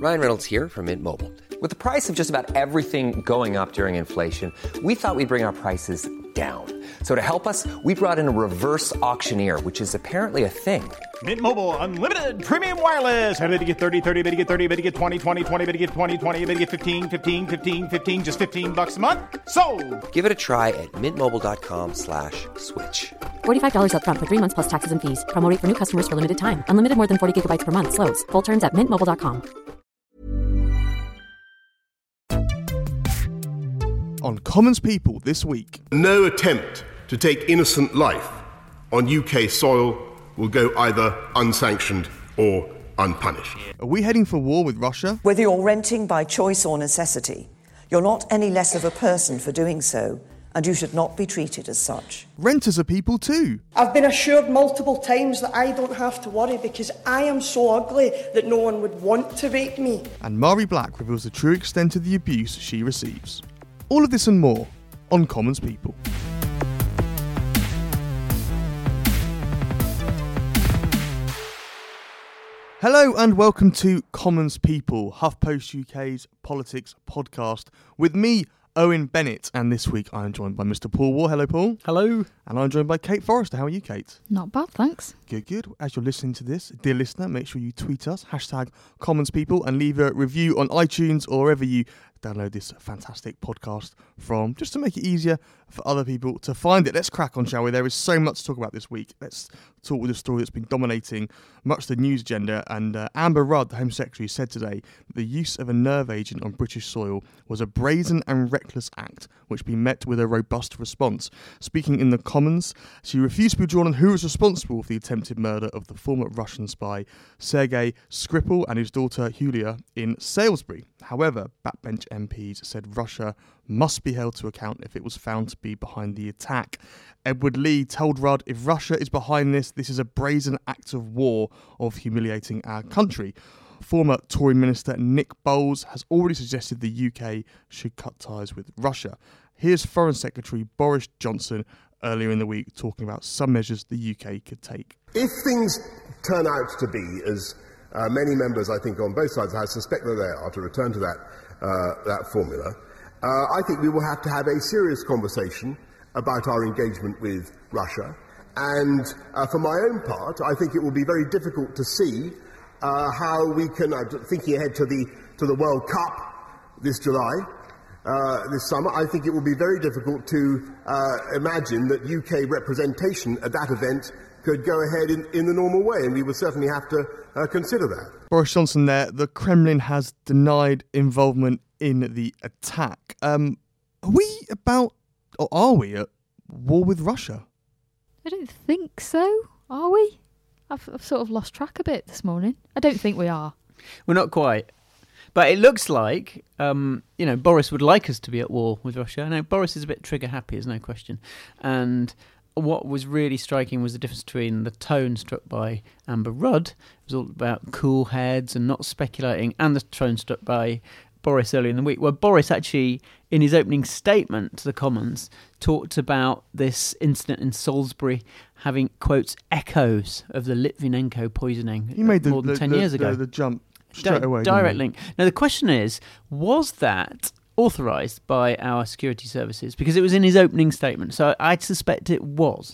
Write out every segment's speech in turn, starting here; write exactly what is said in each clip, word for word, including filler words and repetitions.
Ryan Reynolds here from Mint Mobile. With the price of just about everything going up during inflation, we thought we'd bring our prices down. So to help us, we brought in a reverse auctioneer, which is apparently a thing. Mint Mobile Unlimited Premium Wireless. How to get thirty, thirty, how to get thirty, how to get twenty, twenty, twenty, how to get twenty, twenty, how to get fifteen, fifteen, fifteen, fifteen, just fifteen bucks a month? Sold! Give it a try at mintmobile.com slash switch. forty-five dollars up front for three months plus taxes and fees. Promo rate for new customers for limited time. Unlimited more than forty gigabytes per month. Slows full terms at mint mobile dot com. On Commons People this week. No attempt to take innocent life on U K soil will go either unsanctioned or unpunished. Are we heading for war with Russia? Whether you're renting by choice or necessity, you're not any less of a person for doing so, and you should not be treated as such. Renters are people too. I've been assured multiple times that I don't have to worry because I am so ugly that no one would want to rape me. And Mari Black reveals the true extent of the abuse she receives. All of this and more on Commons People. Hello and welcome to Commons People, HuffPost U K's politics podcast, with me, Owen Bennett, and this week I am joined by Mister Paul War. Hello, Paul. Hello. And I'm joined by Kate Forrester. How are you, Kate? Not bad, thanks. Good, good. As you're listening to this, dear listener, make sure you tweet us, hashtag Commons People, and leave a review on iTunes or wherever you download this fantastic podcast from, just to make it easier for other people to find it. Let's crack on, shall we? There is so much to talk about this week. Let's talk with a story that's been dominating much of the news agenda. And uh, Amber Rudd, the Home Secretary, said today that the use of a nerve agent on British soil was a brazen and reckless act, which be met with a robust response. Speaking in the Commons, she refused to be drawn on who was responsible for the attempted murder of the former Russian spy Sergei Skripal and his daughter Yulia in Salisbury. However, backbench M Ps said Russia must be held to account if it was found to be behind the attack. Edward Lee told Rudd, if Russia is behind this, this is a brazen act of war of humiliating our country. Former Tory Minister Nick Boles has already suggested the U K should cut ties with Russia. Here's Foreign Secretary Boris Johnson earlier in the week talking about some measures the U K could take. If things turn out to be, as uh, many members I think on both sides, I suspect that they are, to return to that, uh, that formula, uh, I think we will have to have a serious conversation about our engagement with Russia. And uh, for my own part, I think it will be very difficult to see uh, how we can, uh, thinking ahead to the, to the World Cup this July, Uh, this summer, I think it will be very difficult to uh, imagine that U K representation at that event could go ahead in, in the normal way, and we will certainly have to uh, consider that. Boris Johnson there, the Kremlin has denied involvement in the attack. Um, are we about, or are we at war with Russia? I don't think so, are we? I've, I've sort of lost track a bit this morning. I don't think we are. We're not quite. But it looks like, um, you know, Boris would like us to be at war with Russia. Now, Boris is a bit trigger happy, there's no question. And what was really striking was the difference between the tone struck by Amber Rudd, it was all about cool heads and not speculating, and the tone struck by Boris earlier in the week, where Boris actually, in his opening statement to the Commons, talked about this incident in Salisbury having, quotes, echoes of the Litvinenko poisoning he made the, more than the, ten the, years ago. The, the jump. Straight Di- away, direct link. Now, the question is, was that authorised by our security services? Because it was in his opening statement, so I suspect it was.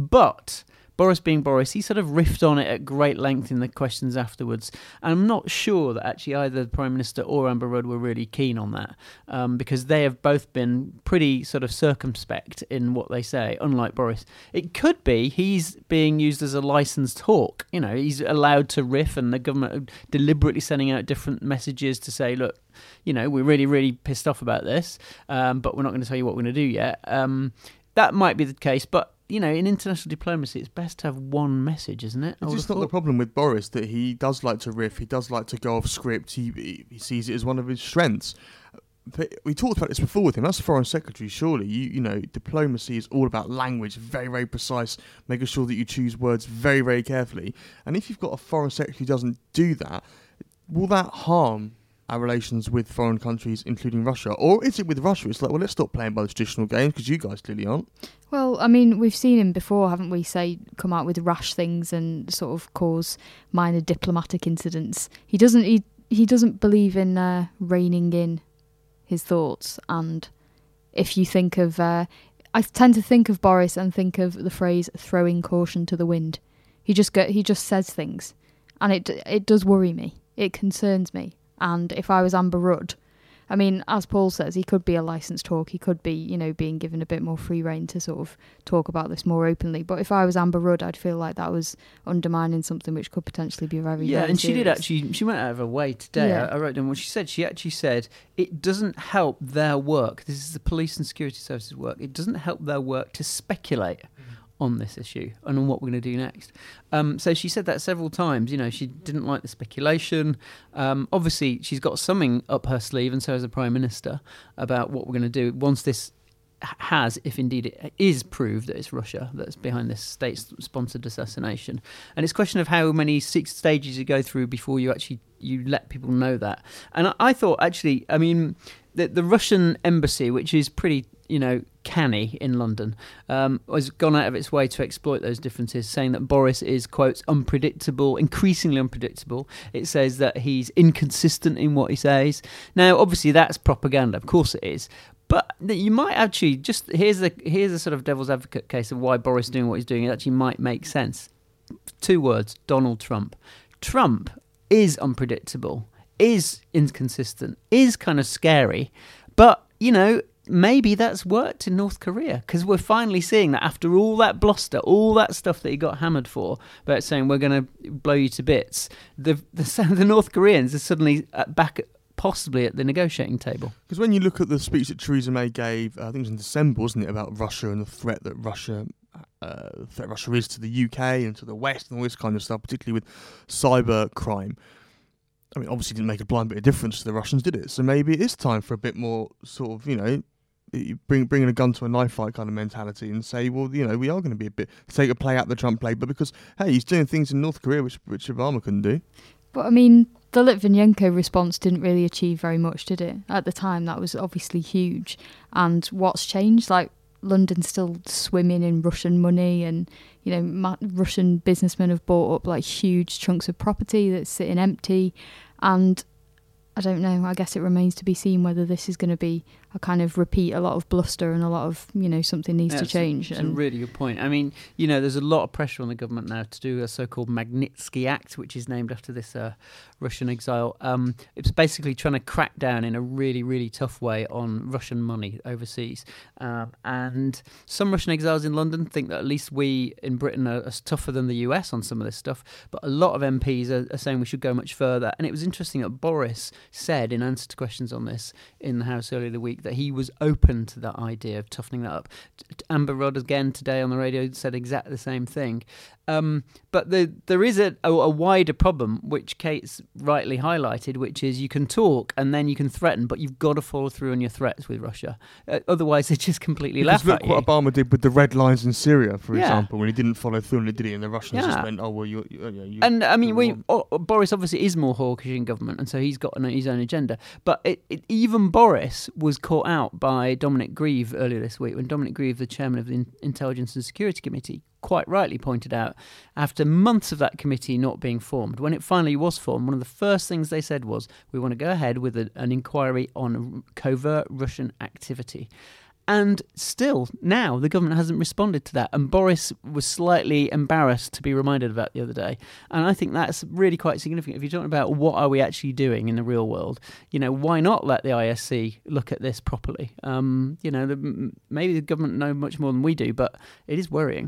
But Boris being Boris, he sort of riffed on it at great length in the questions afterwards. And I'm not sure that actually either the Prime Minister or Amber Rudd were really keen on that, um, because they have both been pretty sort of circumspect in what they say, unlike Boris. It could be he's being used as a licensed hawk. You know, he's allowed to riff, and the government are deliberately sending out different messages to say, look, you know, we're really, really pissed off about this, um, but we're not going to tell you what we're going to do yet. Um, that might be the case, but you know, in international diplomacy, it's best to have one message, isn't it? It's just not the problem with Boris that he does like to riff, he does like to go off script, he, he sees it as one of his strengths. But we talked about this before with him. As Foreign Secretary, surely, you you know, diplomacy is all about language, very, very precise, making sure that you choose words very, very carefully. And if you've got a Foreign Secretary who doesn't do that, will that harm our relations with foreign countries, including Russia? Or is it with Russia? It's like, well, let's stop playing by the traditional games, because you guys clearly aren't. Well, I mean, we've seen him before, haven't we, say, come out with rash things and sort of cause minor diplomatic incidents. He doesn't, he, he doesn't believe in uh, reining in his thoughts. And if you think of, uh, I tend to think of Boris and think of the phrase "throwing caution to the wind." He just go, he just says things, and it it does worry me. It concerns me. And if I was Amber Rudd, I mean, as Paul says, he could be a licensed talk. He could be, you know, being given a bit more free rein to sort of talk about this more openly. But if I was Amber Rudd, I'd feel like that was undermining something which could potentially be very, yeah. very And she serious. did actually. She went out of her way today. Yeah. I, I wrote down what she said. She actually said it doesn't help their work. This is the police and security services work. It doesn't help their work to speculate on this issue and on what we're going to do next. Um, so she said that several times. You know, she didn't like the speculation. Um, obviously, she's got something up her sleeve, and so has the Prime Minister, about what we're going to do once this has, if indeed it is proved that it's Russia that's behind this state-sponsored assassination. And it's a question of how many six stages you go through before you actually you let people know that. And I, I thought, actually, I mean, the, the Russian embassy, which is pretty, you know, canny in London, um, has gone out of its way to exploit those differences, saying that Boris is, quotes, unpredictable, increasingly unpredictable. It says that he's inconsistent in what he says. Now, obviously, that's propaganda. Of course it is. But you might actually, just here's the here's a sort of devil's advocate case of why Boris is doing what he's doing. It actually might make sense. Two words: Donald Trump. Trump is unpredictable, is inconsistent, is kind of scary. But, you know, maybe that's worked in North Korea, because we're finally seeing that after all that bluster, all that stuff that he got hammered for about saying we're going to blow you to bits, the the, the North Koreans are suddenly back at, possibly at the negotiating table. Because when you look at the speech that Theresa May gave, uh, I think it was in December, wasn't it, about Russia and the threat that Russia uh, threat Russia is to the U K and to the West and all this kind of stuff, particularly with cyber crime. I mean, obviously it didn't make a blind bit of difference to the Russians, did it? So maybe it is time for a bit more sort of, you know, you bring bringing a gun to a knife fight kind of mentality and say, well, you know, we are going to be a bit, take a play out the Trump play, but because, hey, he's doing things in North Korea which, which Obama couldn't do. But I mean, the Litvinenko response didn't really achieve very much, did it? At the time, that was obviously huge. And what's changed? Like, London's still swimming in Russian money, and, you know, ma- Russian businessmen have bought up like huge chunks of property that's sitting empty. And I don't know, I guess it remains to be seen whether this is going to be a kind of repeat, a lot of bluster and a lot of, you know, something needs yeah, to change. It's and a really good point. I mean, you know, there's a lot of pressure on the government now to do a so-called Magnitsky Act, which is named after this uh, Russian exile. Um, it's basically trying to crack down in a really, really tough way on Russian money overseas. Um, and some Russian exiles in London think that at least we in Britain are, are tougher than the U S on some of this stuff. But a lot of M Ps are, are saying we should go much further. And it was interesting that Boris said, in answer to questions on this in the House earlier the week, that he was open to that idea of toughening that up. Amber Rudd again today on the radio said exactly the same thing. Um, but the, there is a, a, a wider problem, which Kate's rightly highlighted, which is you can talk and then you can threaten, but you've got to follow through on your threats with Russia. Uh, otherwise, they just completely because laugh look at what you. Obama did with the red lines in Syria, for Yeah. example, when he didn't follow through and he did it, and the Russians Yeah. just went, oh, well, you... you, you And I mean, you we, want- oh, Boris obviously is more hawkish in government, and so he's got an, his own agenda. But it, it, even Boris was caught out by Dominic Grieve earlier this week, when Dominic Grieve, the chairman of the In- Intelligence and Security Committee, quite rightly pointed out, after months of that committee not being formed, when it finally was formed, one of the first things they said was, we want to go ahead with a, an inquiry on covert Russian activity. And still, now, the government hasn't responded to that. And Boris was slightly embarrassed to be reminded of that the other day. And I think that's really quite significant. If you're talking about what are we actually doing in the real world, you know, why not let the I S C look at this properly? Um, you know, the, maybe the government know much more than we do, but it is worrying.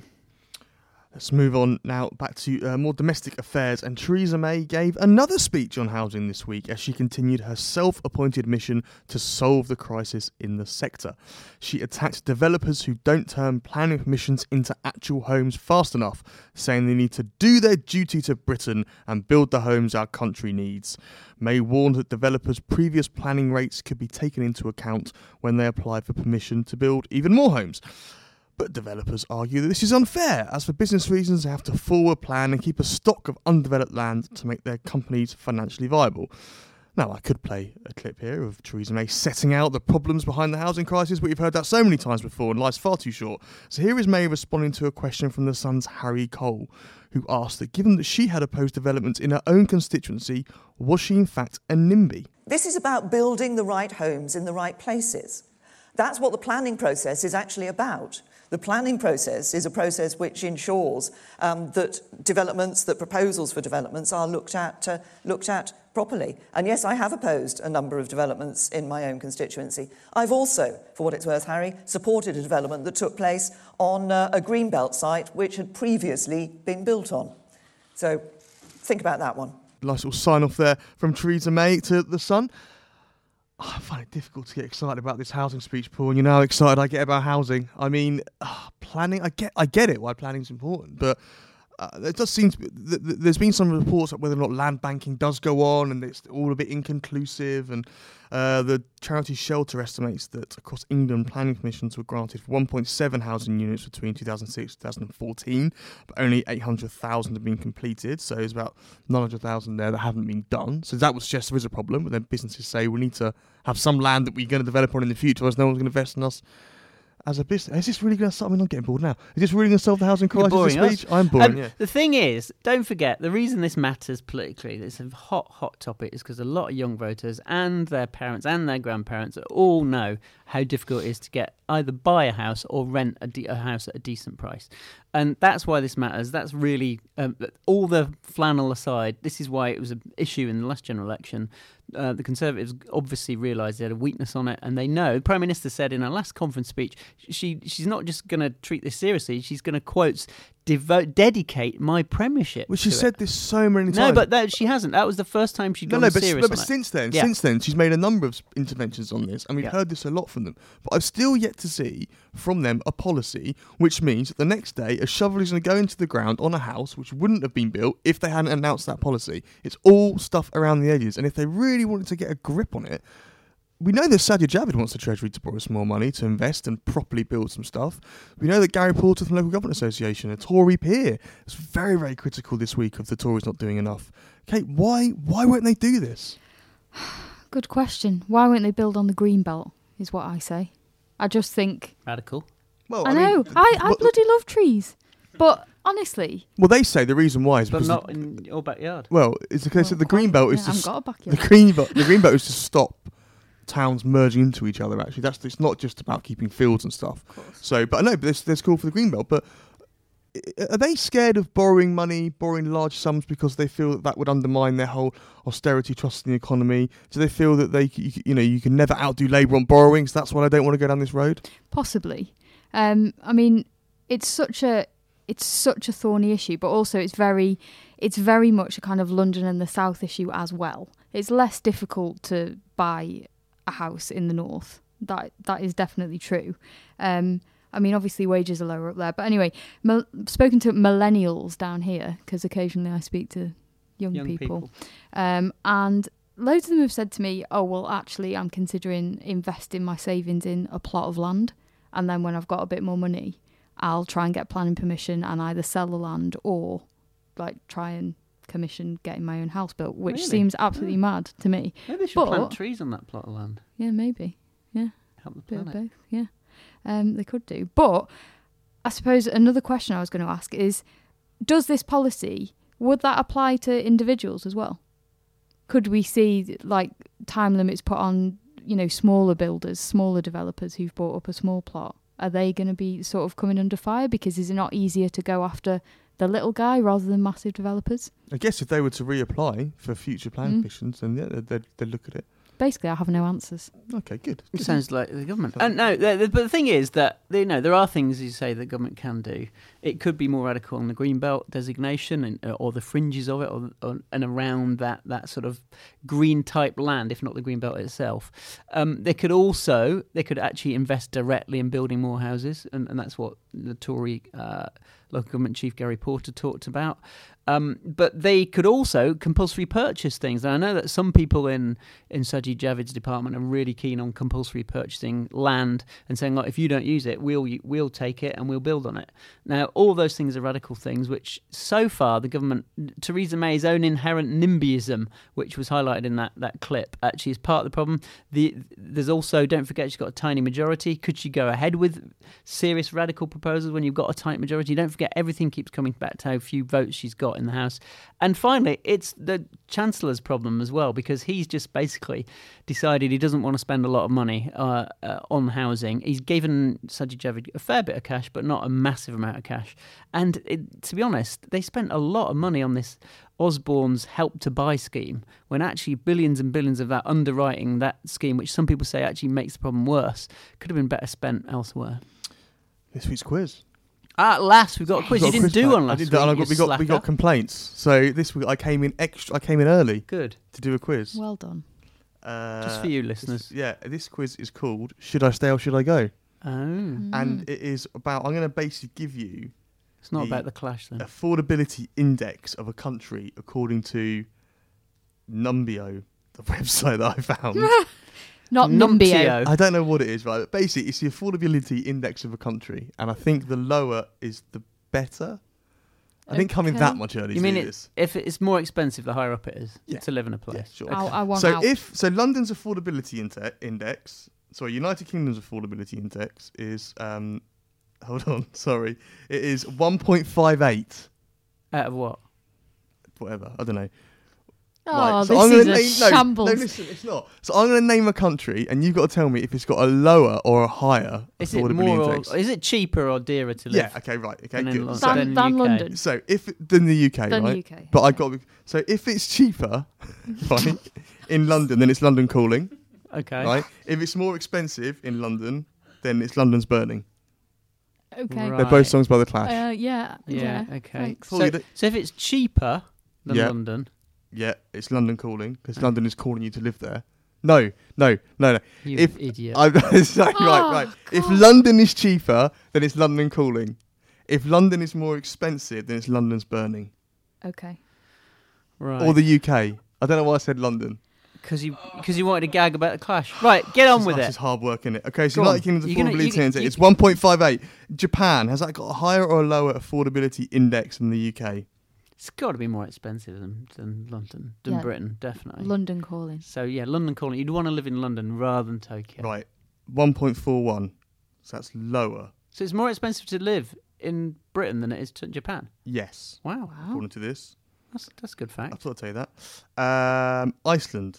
Let's move on now back to uh, more domestic affairs, and Theresa May gave another speech on housing this week as she continued her self-appointed mission to solve the crisis in the sector. She attacked developers who don't turn planning permissions into actual homes fast enough, saying they need to do their duty to Britain and build the homes our country needs. May warned that developers' previous planning rates could be taken into account when they apply for permission to build even more homes. But developers argue that this is unfair, as for business reasons they have to forward plan and keep a stock of undeveloped land to make their companies financially viable. Now, I could play a clip here of Theresa May setting out the problems behind the housing crisis, but we've heard that so many times before and life's far too short. So here is May responding to a question from The Sun's Harry Cole, who asked that given that she had opposed development in her own constituency, was she in fact a NIMBY? This is about building the right homes in the right places. That's what the planning process is actually about. The planning process is a process which ensures um, that developments, that proposals for developments are looked at, uh, looked at properly. And yes, I have opposed a number of developments in my own constituency. I've also, for what it's worth, Harry, supported a development that took place on uh, a greenbelt site which had previously been built on. So think about that one. Nice little sign off there from Theresa May to The Sun. Oh, I find it difficult to get excited about this housing speech, Paul, and you know how excited I get about housing. I mean, uh, planning, I get I get it, why planning's important, but uh, there does seem to be, th- th- there's been some reports about whether or not land banking does go on, and it's all a bit inconclusive, and uh, the charity Shelter estimates that across England, planning permissions were granted for one point seven housing units between two thousand six and two thousand fourteen, but only eight hundred thousand have been completed, so there's about nine hundred thousand there that haven't been done. So that would suggest there is a problem, but then businesses say we need to have some land that we're going to develop on in the future, otherwise no one's going to invest in us as a business. Is this really going to solve? I mean, I'm getting bored now. Is this really going to solve the housing crisis? You're boring this speech? us. I'm boring, Um, yeah. The thing is, don't forget, the reason this matters politically, it's a hot, hot topic, is because a lot of young voters and their parents and their grandparents all know how difficult it is to get either buy a house or rent a, de- a house at a decent price. And that's why this matters. That's really, um, all the flannel aside, this is why it was an issue in the last general election. Uh, the Conservatives obviously realised they had a weakness on it, and they know. The Prime Minister said in her last conference speech, she she's not just going to treat this seriously, she's going to, quotes, devote, dedicate my premiership. Well, she to said it. this so many times. No, but that, she hasn't. That was the first time she'd No, gone no, but, serious no, but on it. since then, Yeah. since then, she's made a number of interventions on this, and we've Yeah. heard this a lot from them. But I've still yet to see from them a policy which means that the next day a shovel is going to go into the ground on a house which wouldn't have been built if they hadn't announced that policy. It's all stuff around the edges, and if they really wanted to get a grip on it, we know that Sajid Javid wants the Treasury to borrow some more money to invest and properly build some stuff. We know that Gary Porter from the Local Government Association, a Tory peer, is very, very critical this week of the Tories not doing enough. Kate, why why won't they do this? Good question. Why won't they build on the green belt, is what I say. I just think... Radical. Well, I, I know. mean, I, I but- bloody love trees. But honestly... Well, they say the reason why is But because not in your backyard. well, it's the case Well, that the green belt yeah, is I to haven't s- got a backyard. the green belt. The green belt is to stop towns merging into each other. Actually, that's it's not just about keeping fields and stuff. So, but I know, but there's there's call for the green belt. But i- are they scared of borrowing money, borrowing large sums because they feel that that would undermine their whole austerity trust in the economy? Do they feel that they, c- you, c- you know, you can never outdo Labour on borrowing? So that's why they don't want to go down this road. Possibly. Um, I mean, it's such a it's such a thorny issue, but also it's very it's very much a kind of London and the South issue as well. It's less difficult to buy a house in the North. That that is definitely true. Um, I mean, obviously wages are lower up there, but anyway, mil- spoken to millennials down here because occasionally I speak to young, Young people, people. Um, and loads of them have said to me, "Oh, well, actually, I'm considering investing my savings in a plot of land, and then when I've got a bit more money, I'll try and get planning permission and either sell the land or like try and commission getting my own house built," which Really? seems absolutely mad to me. Maybe they should But- plant trees on that plot of land. Yeah, maybe. Yeah, Help the bit of planet. both. Yeah, um, they could do. But I suppose another question I was going to ask is: does this policy, would that apply to individuals as well? Could we see like time limits put on, you know, smaller builders, smaller developers who've bought up a small plot? Are they going to be sort of coming under fire? Because is it not easier to go after the little guy rather than massive developers? I guess if they were to reapply for future planning Mm. permissions, then yeah, they'd, they'd, they'd look at it. Basically, I have no answers. Okay, good. It sounds like the government. And no, the, the, but the thing is that you know there are things you say the government can do. It could be more radical on the green belt designation and uh, or the fringes of it, or, or and around that that sort of green type land, if not the green belt itself. Um, they could also they could actually invest directly in building more houses, and, and that's what the Tory uh, local government chief Gary Porter talked about. Um, but they could also compulsory purchase things. And I know that some people in, in Sajid Javid's department are really keen on compulsory purchasing land and saying, like, if you don't use it, we'll we'll take it and we'll build on it. Now, all those things are radical things, which so far the government, Theresa May's own inherent NIMBYism, which was highlighted in that, that clip, actually is part of the problem. The, there's also, don't forget, she's got a tiny majority. Could she go ahead with serious radical proposals when you've got a tight majority? Don't forget, everything keeps coming back to how few votes she's got in the House. And finally, it's the Chancellor's problem as well, because he's just basically decided he doesn't want to spend a lot of money uh, uh, on housing. He's given Sajid Javid a fair bit of cash, but not a massive amount of cash. And it, to be honest, they spent a lot of money on this Osborne's Help to Buy scheme, when actually billions and billions of that underwriting that scheme, which some people say actually makes the problem worse, could have been better spent elsewhere. This week's quiz. At last, we've got a quiz. Got You a didn't quiz do back. one I last did week. that, and I you got, we got we got slacker. complaints. So this week I came in extra. I came in early. Good. To do a quiz. Well done. Uh, Just for you, listeners. This, yeah, this quiz is called "Should I Stay or Should I Go?" Oh. Mm. And it is about. I'm going to basically give you. It's not the about the Clash, then. Affordability index of a country according to Numbeo, the website that I found. Not Numbeo. I don't know what it is, right? But basically, it's the affordability index of a country, and I think the lower is the better. I didn't come in that much early You to mean do it, this. if it's more expensive, the higher up it is Yeah. to live in a place? Yeah, sure. I, I want so out. if so, London's affordability inte- index. Sorry, United Kingdom's affordability index is. Um, hold on, sorry, it is one point five eight. Out of what? Whatever, I don't know. Oh, Right, so this I'm is gonna a name, no, shambles. No, listen, it's not. So I'm going to name a country, and you've got to tell me if it's got a lower or a higher Is it affordability more or, index. is it cheaper or dearer to live? Yeah. Okay. Right. Okay. than in Good. Lon- So, Than- than than U K? London. so if than the U K, Than the right? U K, But I okay. got. So if it's cheaper, fine, in London, then it's London calling, Okay. right? If it's more expensive in London, then it's London's burning. Okay. Right. They're both songs by the Clash. Uh, yeah. Yeah. Yeah. Okay. Thanks. Well, So, you don't- so if it's cheaper than Yeah. London, Yeah, it's London calling because London is calling you to live there. No, no, no, no. you if idiot. I'm sorry, Oh, right, right. If London is cheaper, then it's London calling. If London is more expensive, then it's London's burning. Okay. right. Or the U K. I don't know why I said London. Because you because you wanted to gag about the Clash. Right. Get on with This it. is hard work, isn't it? Okay, so Go on. United Kingdom's You're gonna- affordability you- index, you- it's one point five eight. Japan, has that got a higher or a lower affordability index than the U K? It's got to be more expensive than, than London, than Yeah. Britain, definitely. London calling. So yeah, London calling. You'd want to live in London rather than Tokyo. Right, one point four one. So that's lower. So it's more expensive to live in Britain than it is to Japan. Yes, Wow, according to this. that's that's a good I fact. thought I'd tell you that. Um, Iceland.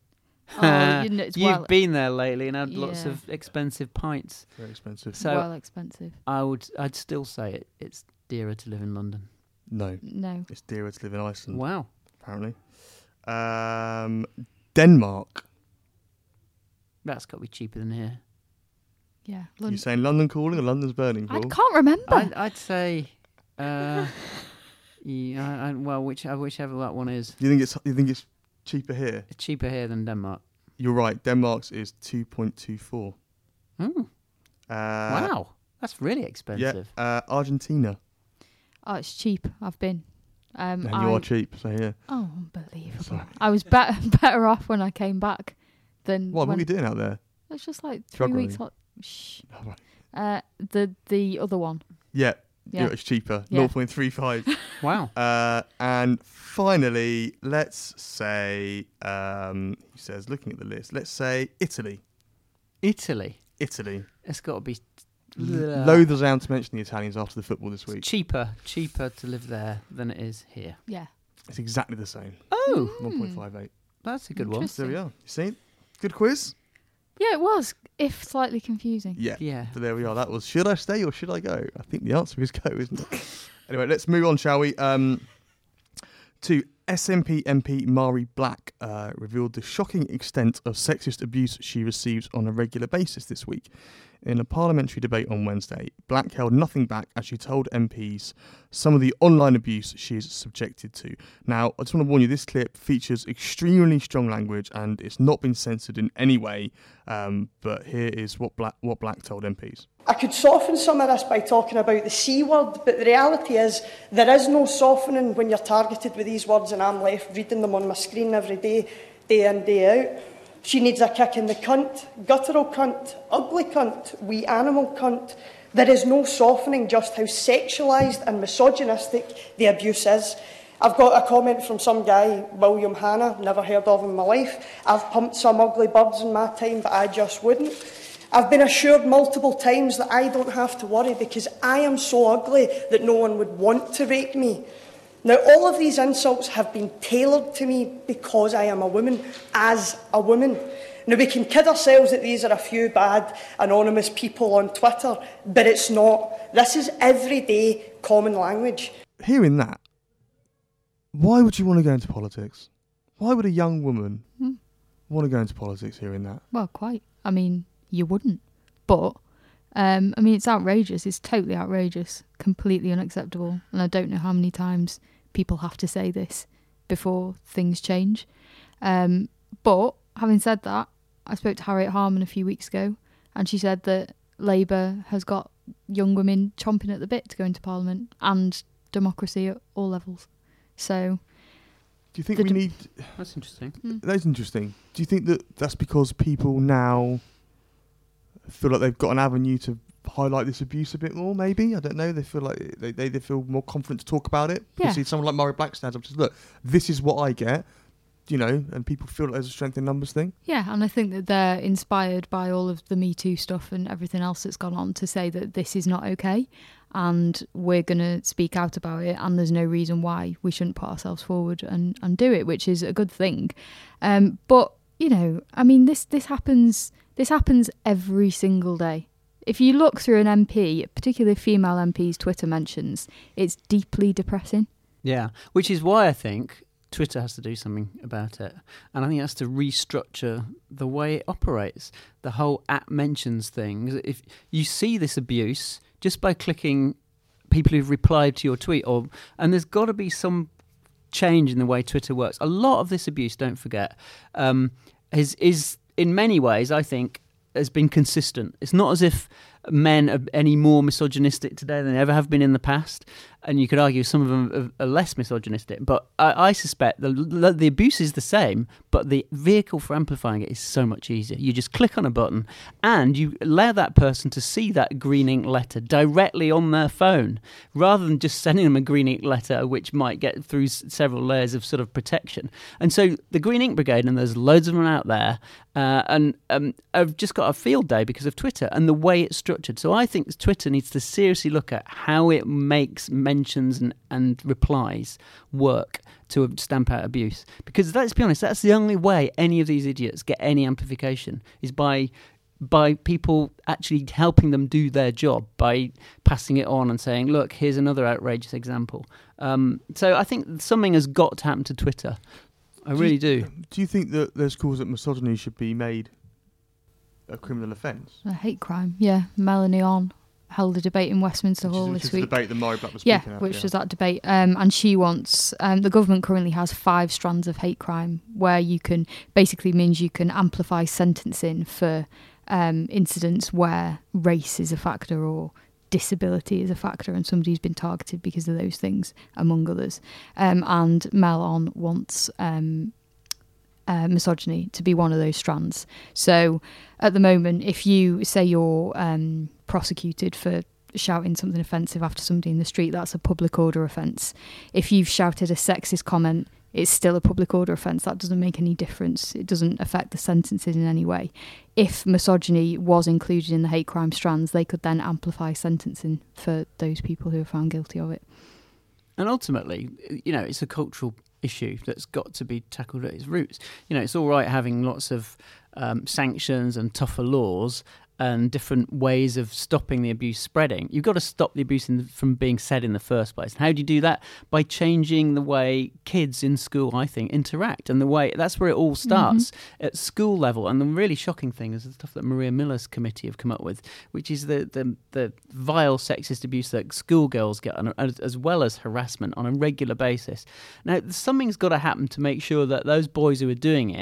Oh, you know, it's You've well, been there lately and had lots Yeah. of expensive pints. Very expensive. So well expensive. I would, I'd still say it. It's dearer to live in London. No, No. it's dearer to live in Iceland, Wow. apparently. Um, Denmark. That's got to be cheaper than here. Yeah. You London. saying London calling or London's burning, I Paul? can't remember. I'd, I'd say, uh, yeah, I, I, well, which, whichever that one is. You think it's you think it's cheaper here? It's cheaper here than Denmark. You're right. Denmark's is two point two four. Mm. Uh, Wow, that's really Yeah. expensive. Uh, Argentina. Oh, it's cheap. I've been. Um, And I, you are cheap, so yeah. Oh, unbelievable. Sorry. I was better better off when I came back than What, what when were you doing out there? It's just like three Struggling. weeks. Like, shh. Oh, right. Uh, the the other one. Yeah, Yeah. yeah, it's cheaper. Yeah. zero point three five. Wow. Uh, and finally, let's say, um, he says, looking at the list, let's say Italy. Italy. Italy. It's got to be L- Loathers down to mention the Italians after the football this week. cheaper, cheaper to live there than it is here. Yeah. It's exactly the same. Oh, one point five eight. that's a good one. Interesting. There we are. You see? Good quiz? Yeah, it was, if slightly confusing. Yeah. Yeah. So there we are. That was, should I stay or should I go? I think the answer is go, isn't it? Anyway, let's move on, shall we? Um, to S N P M P Mari Black uh, revealed the shocking extent of sexist abuse she receives on a regular basis this week. In a parliamentary debate on Wednesday, Black held nothing back as she told M Ps some of the online abuse she is subjected to. Now, I just want to warn you, this clip features extremely strong language and it's not been censored in any way, um, but here is what Black, what Black told M Ps. I could soften some of this by talking about the C word, but the reality is there is no softening when you're targeted with these words and I'm left reading them on my screen every day, day in, day out. She needs a kick in the cunt, guttural cunt, ugly cunt, wee animal cunt. There is no softening just how sexualised and misogynistic the abuse is. I've got a comment from some guy, William Hanna, never heard of him in my life. I've pumped some ugly birds in my time, but I just wouldn't. I've been assured multiple times that I don't have to worry because I am so ugly that no one would want to rape me. Now, all of these insults have been tailored to me because I am a woman, as a woman. Now, we can kid ourselves that these are a few bad, anonymous people on Twitter, but it's not. This is everyday common language. Hearing that, why would you want to go into politics? Why would a young woman hmm. want to go into politics hearing that? Well, quite. I mean, you wouldn't. But, um, I mean, it's outrageous. It's totally outrageous. Completely unacceptable. And I don't know how many times people have to say this before things change. Um, but, having said that, I spoke to Harriet Harman a few weeks ago, and she said that Labour has got young women chomping at the bit to go into Parliament and democracy at all levels. So... Do you think we d- need... That's interesting. Mm. That's interesting. Do you think that that's because people now feel like they've got an avenue to highlight this abuse a bit more, maybe? I don't know. They feel like they, they, they feel more confident to talk about it. Yeah. You see someone like Murray Black stands up and says, look, this is what I get, you know, and people feel like there's a strength in numbers thing. Yeah, and I think that they're inspired by all of the Me Too stuff and everything else that's gone on to say that this is not okay and we're going to speak out about it and there's no reason why we shouldn't put ourselves forward and, and do it, which is a good thing. Um, but, you know, I mean, this, this happens this happens every single day. If you look through an M P, particularly female M P's Twitter mentions, it's deeply depressing. Yeah, which is why I think Twitter has to do something about it. And I think it has to restructure the way it operates. The whole at mentions thing. If you see this abuse just by clicking people who've replied to your tweet, or and there's got to be some change in the way Twitter works. A lot of this abuse, don't forget, um, is, is in many ways, I think, has been consistent. It's not as if men are any more misogynistic today than they ever have been in the past. And you could argue some of them are less misogynistic. But I, I suspect the, the abuse is the same, but the vehicle for amplifying it is so much easier. You just click on a button and you allow that person to see that green ink letter directly on their phone, rather than just sending them a green ink letter, which might get through s- several layers of sort of protection. And so the Green Ink Brigade, and there's loads of them out there, uh, and um, I've just got a field day because of Twitter and the way it's structured. So I think Twitter needs to seriously look at how it makes mentions and, and replies work to stamp out abuse. Because let's be honest, that's the only way any of these idiots get any amplification, is by by people actually helping them do their job, by passing it on and saying, look, here's another outrageous example. Um, so I think something has got to happen to Twitter. I do really you, do. Do you think that there's calls that misogyny should be made a criminal offence? A hate crime, yeah. Melanie On held a debate in Westminster Which Hall is, which this is week. the debate that Murray Black was yeah, speaking at. which yeah. was that debate. Um, and she wants, um, the government currently has five strands of hate crime where you can, basically means you can amplify sentencing for um, incidents where race is a factor or disability is a factor and somebody's been targeted because of those things, among others. Um, and Mel On wants um, uh, misogyny to be one of those strands. So at the moment, if you say you're um, prosecuted for shouting something offensive after somebody in the street, that's a public order offence. If you've shouted a sexist comment, it's still a public order offence. That doesn't make any difference. It doesn't affect the sentences in any way. If misogyny was included in the hate crime strands, they could then amplify sentencing for those people who are found guilty of it. And ultimately, you know, it's a cultural issue that's got to be tackled at its roots. You know, it's all right having lots of um, sanctions and tougher laws and different ways of stopping the abuse spreading. You've got to stop the abuse in the, from being said in the first place. And how do you do that? By changing the way kids in school, I think, interact. And the way, that's where it all starts, mm-hmm. at school level. And the really shocking thing is the stuff that Maria Miller's committee have come up with, which is the the, the vile sexist abuse that schoolgirls get, on, as well as harassment on a regular basis. Now, something's got to happen to make sure that those boys who are doing it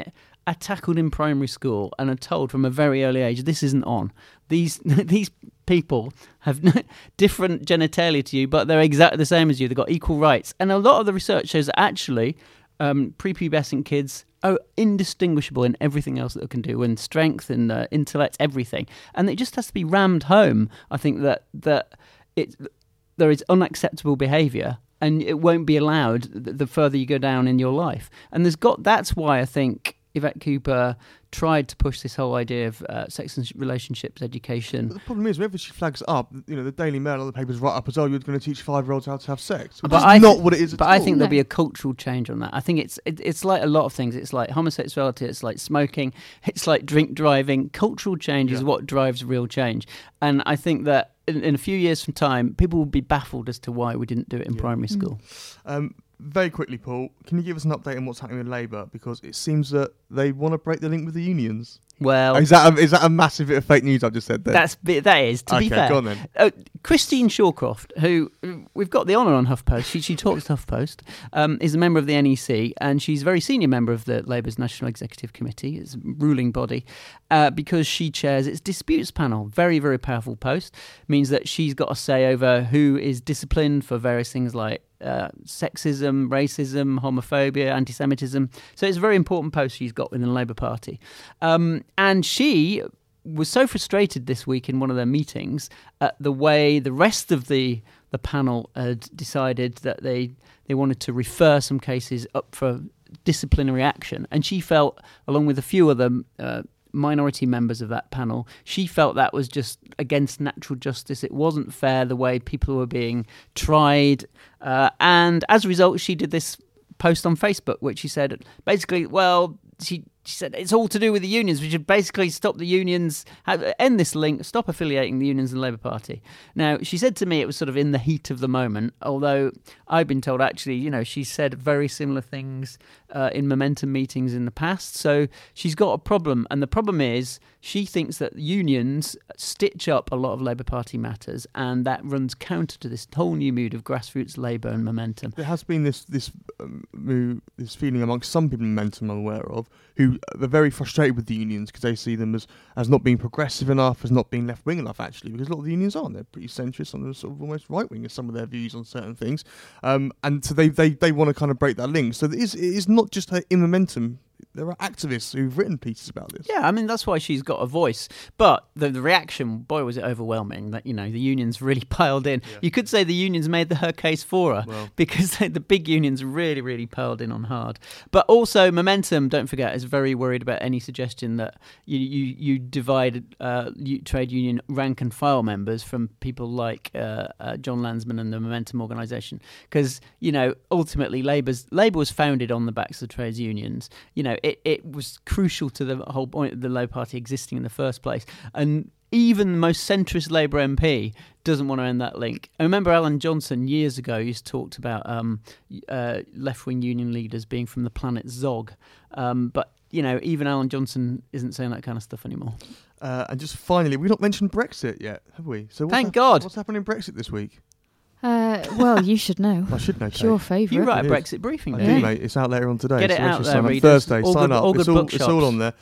are tackled in primary school and are told from a very early age, this isn't on. These these people have different genitalia to you, but they're exactly the same as you. They've got equal rights. And a lot of the research shows that actually um, prepubescent kids are indistinguishable in everything else that they can do, in strength and uh, intellect, everything. And it just has to be rammed home, I think, that that it, there is unacceptable behaviour and it won't be allowed the further you go down in your life. And there's got that's why I think Yvette Cooper tried to push this whole idea of uh, sex and relationships education. But the problem is, whenever she flags it up, you know, the Daily Mail and other papers write up as, oh, you're going to teach five-year-olds how to have sex. Which but is I not th- what it is at But all. I think there'll No. be a cultural change on that. I think it's it, it's like a lot of things. It's like homosexuality, it's like smoking, it's like drink driving. Cultural change is Yeah. what drives real change. And I think that in, in a few years from time, people will be baffled as to why we didn't do it in Yeah. primary school. Um, very quickly, Paul, can you give us an update on what's happening with Labour? Because it seems that they want to break the link with the unions. Well, is that a, is that a massive bit of fake news I've just said there? That's that is to okay, be fair. go on then. Uh, Christine Shawcroft, who we've got the honour on HuffPost, she she talks to HuffPost, um, is a member of the N E C, and she's a very senior member of the Labour's National Executive Committee, its ruling body, uh, because she chairs its disputes panel. Very very powerful post. Means that she's got a say over who is disciplined for various things like Uh, sexism, racism, homophobia, anti-Semitism. So it's a very important post she's got within the Labour Party. Um, and she was so frustrated this week in one of their meetings at the way the rest of the the panel had decided that they they wanted to refer some cases up for disciplinary action. And she felt, along with a few other uh, minority members of that panel, she felt that was just against natural justice. It wasn't fair the way people were being tried. Uh, and as a result, she did this post on Facebook, which she said, basically, well, she, she said it's all to do with the unions. We should basically stop the unions, have, end this link, stop affiliating the unions and the Labour Party. Now, she said to me it was sort of in the heat of the moment, although I've been told actually, you know, she said very similar things uh, in Momentum meetings in the past. So she's got a problem. And the problem is she thinks that unions stitch up a lot of Labour Party matters, and that runs counter to this whole new mood of grassroots Labour and Momentum. There has been this this um, move, this feeling amongst some people in Momentum I'm aware of, who are very frustrated with the unions because they see them as, as not being progressive enough, as not being left-wing enough, actually, because a lot of the unions aren't. They're pretty centrist, and they're sort of almost right-wing in some of their views on certain things. Um, and so they, they, they want to kind of break that link. So it is, it is not just her in Momentum. There are activists who've written pieces about this. Yeah, I mean, that's why she's got a voice. But the, the reaction, boy, was it overwhelming that, you know, the unions really piled in. Yeah. You could say the unions made the, her case for her well. because they, the big unions really, really piled in on hard. But also Momentum, don't forget, is very worried about any suggestion that you you, you divide uh, trade union rank and file members from people like uh, uh, John Landsman and the Momentum organisation. Because, you know, ultimately Labour's, Labour was founded on the backs of trades unions. You know, It, it was crucial to the whole point of the Labour Party existing in the first place. And even the most centrist Labour M P doesn't want to end that link. I remember Alan Johnson years ago used to talk about um, uh, left-wing union leaders being from the planet Zog. Um, but, you know, even Alan Johnson isn't saying that kind of stuff anymore. Uh, and just finally, we've not mentioned Brexit yet, have we? So what's Thank ha- God. What's happening in Brexit this week? Uh, well, you should know. I should know. It's your favourite. You write a It is. Brexit briefing, I don't do, you? mate. It's out later on today. Get it so out just there, sign up. readers. Thursday, All sign good- up. all it's, good all, it's all bookshops. on there.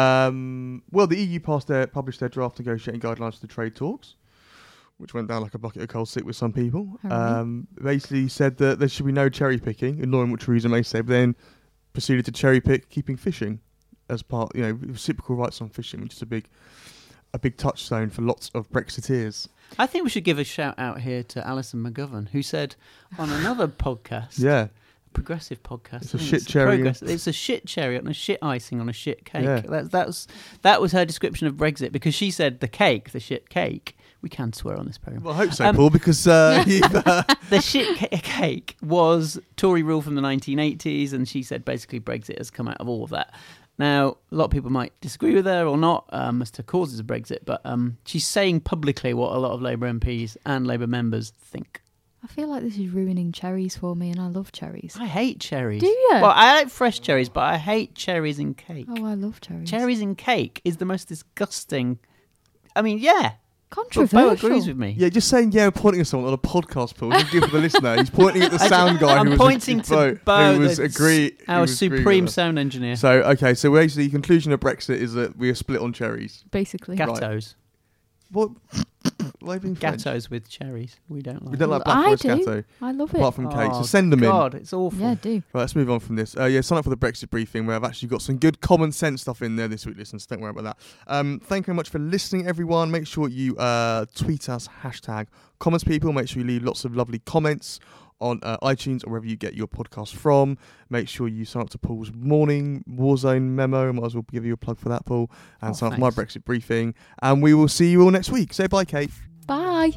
Um, well, the E U passed their, published their draft negotiating guidelines for the trade talks, which went down like a bucket of cold sick with some people. Um, basically said that there should be no cherry picking, ignoring what Theresa May said, but then proceeded to cherry pick keeping fishing as part, you know, reciprocal rights on fishing, which is a big, a big touchstone for lots of Brexiteers. I think we should give a shout out here to Alison McGovern, who said on another podcast, yeah, progressive podcast, it's a I think shit cherry. progress- It's a shit cherry on a shit icing on a shit cake. Yeah. That, that was that was her description of Brexit, because she said the cake, the shit cake. We can swear on this program. Well, I hope so, Um, Paul, because uh, you've, uh, the shit ca- cake was Tory rule from the nineteen eighties, and she said basically Brexit has come out of all of that. Now, a lot of people might disagree with her or not um, as to causes of Brexit, but um, she's saying publicly what a lot of Labour M Ps and Labour members think. I feel like this is ruining cherries for me, and I love cherries. I hate cherries. Do you? Well, I like fresh cherries, but I hate cherries in cake. Oh, I love cherries. Cherries in cake is the most disgusting. I mean, yeah, Controversial. But Bo agrees with me. Yeah, just saying yeah, pointing at someone on a podcast, Paul. Don't give it for the listener. He's pointing at the sound guy I'm who was pointing a, to Bo, who was the- agree, who our was agreeing supreme with us. sound engineer. So okay, so basically, the conclusion of Brexit is that we are split on cherries. Basically. Gattos. What? Why being French? Gattos with cherries. We don't like. We don't like Black I Forest do. Gatto. I love it. Apart from cake, so Oh, send them in. God, it's awful. Yeah, do. Right, let's move on from this. Uh, yeah, sign up for the Brexit briefing where I've actually got some good common sense stuff in there this week, listeners. Don't worry about that. Um, thank you very much for listening, everyone. Make sure you uh, tweet us, hashtag Commons People. Make sure you leave lots of lovely comments on uh, iTunes or wherever you get your podcast from. Make sure you sign up to Paul's morning Warzone memo. I might as well give you a plug for that, Paul. And Oh, sign up for my thanks. Brexit briefing. And we will see you all next week. Say bye, Kate. Bye.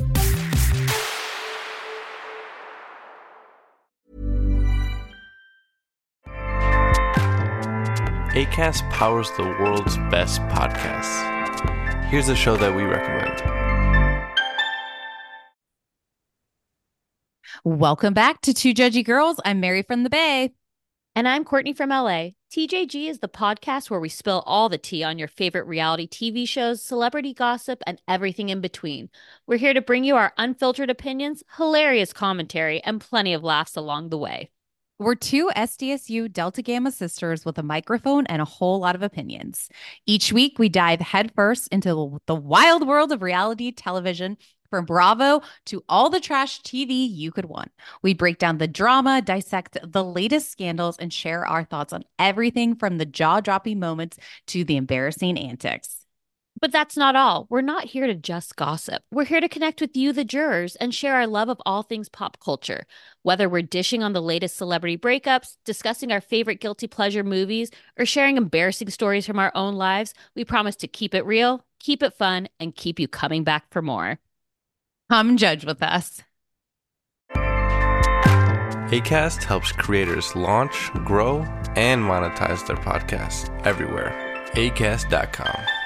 Acast powers the world's best podcasts. Here's a show that we recommend. Welcome back to Two Judgy Girls. I'm Mary from the Bay. And I'm Courtney from L A. T J G is the podcast where we spill all the tea on your favorite reality T V shows, celebrity gossip, and everything in between. We're here to bring you our unfiltered opinions, hilarious commentary, and plenty of laughs along the way. We're two S D S U Delta Gamma sisters with a microphone and a whole lot of opinions. Each week, we dive headfirst into the wild world of reality television, from Bravo to all the trash T V you could want. We break down the drama, dissect the latest scandals, and share our thoughts on everything from the jaw-dropping moments to the embarrassing antics. But that's not all. We're not here to just gossip. We're here to connect with you, the jurors, and share our love of all things pop culture. Whether we're dishing on the latest celebrity breakups, discussing our favorite guilty pleasure movies, or sharing embarrassing stories from our own lives, we promise to keep it real, keep it fun, and keep you coming back for more. Come judge with us. Acast helps creators launch, grow, and monetize their podcasts everywhere. acast dot com.